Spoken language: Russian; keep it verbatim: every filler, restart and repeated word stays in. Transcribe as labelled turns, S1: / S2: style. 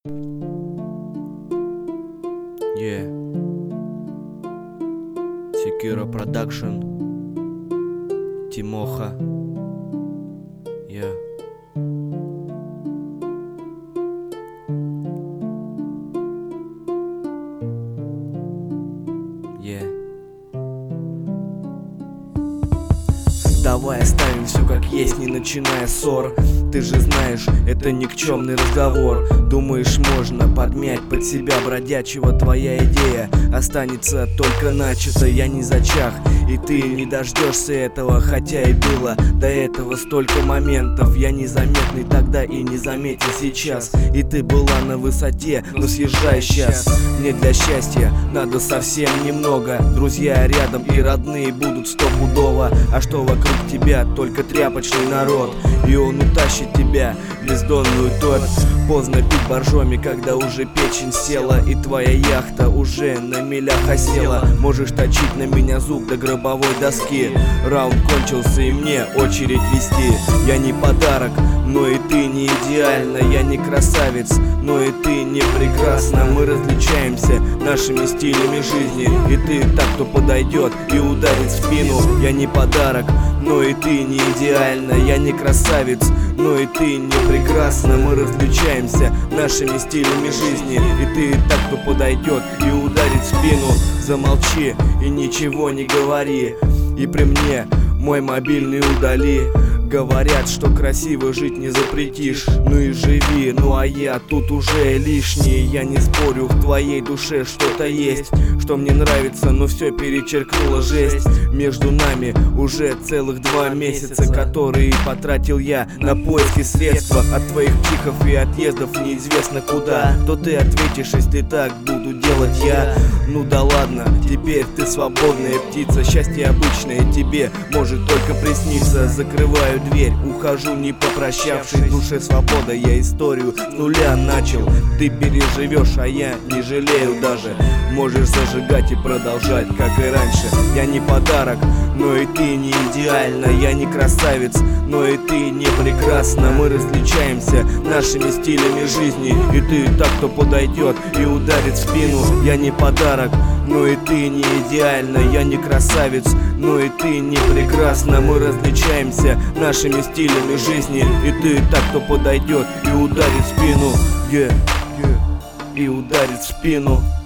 S1: Yeah. Sekiro Production. Тимоха. Yeah. Yeah. Давай оставим все как есть, не начиная ссор. Ты же знаешь, это никчемный разговор. Думаешь, можно подмять под себя бродячего? Твоя идея останется только начата. Я не зачах, и ты не дождешься этого. Хотя и было до этого столько моментов. Я незаметный тогда и незаметен сейчас. И ты была на высоте, но съезжай сейчас. Мне для счастья надо совсем немного. Друзья рядом и родные будут стопудово. А что вокруг тебя? Только тряпочный народ. И он утащит тебя в бездонную топь. Поздно пить боржоми, когда уже печень села. И твоя яхта уже на милях осела. Можешь точить на меня зуб до гробовой доски. Раунд кончился и мне очередь вести. Я не подарок, но и ты не идеальна. Я не красавец, но и ты не прекрасна. Мы различаемся нашими стилями жизни. И ты так, кто подойдет и ударит в спину. Я не подарок, но и ты не идеальна. Я не красавец, но и ты не прекрасна. Мы различаемся нашими стилями жизни. И ты так, кто подойдет и ударит в спину. Замолчи и ничего не говори. И при мне мой мобильный удали. Говорят, что красиво жить не запретишь. Ну и живи, ну а я тут уже лишний. Я не спорю, в твоей душе что-то есть, что мне нравится, но все перечеркнула жесть. Между нами уже целых два месяца, которые потратил я на поиски средства. От твоих психов и отъездов неизвестно куда. То ты ответишь, если так буду делать я. Ну да ладно, теперь ты свободная птица. Счастье обычное тебе может только присниться. Закрываю дверь, ухожу не попрощавшись. В душе свобода, я историю с нуля начал. Ты переживешь, а я не жалею даже. Можешь зажигать и продолжать, как и раньше. Я не подарок, но и ты не идеальна. Я не красавец, но и ты не прекрасна. Мы различаемся нашими стилями жизни. И ты так, кто подойдет и ударит в спину. Я не подарок, но и ты не идеальна. Я не красавец, но и ты не прекрасна. Мы различаемся нашими стилями жизни. И ты так, кто подойдет и ударит в спину. Yeah, yeah. И ударит в спину.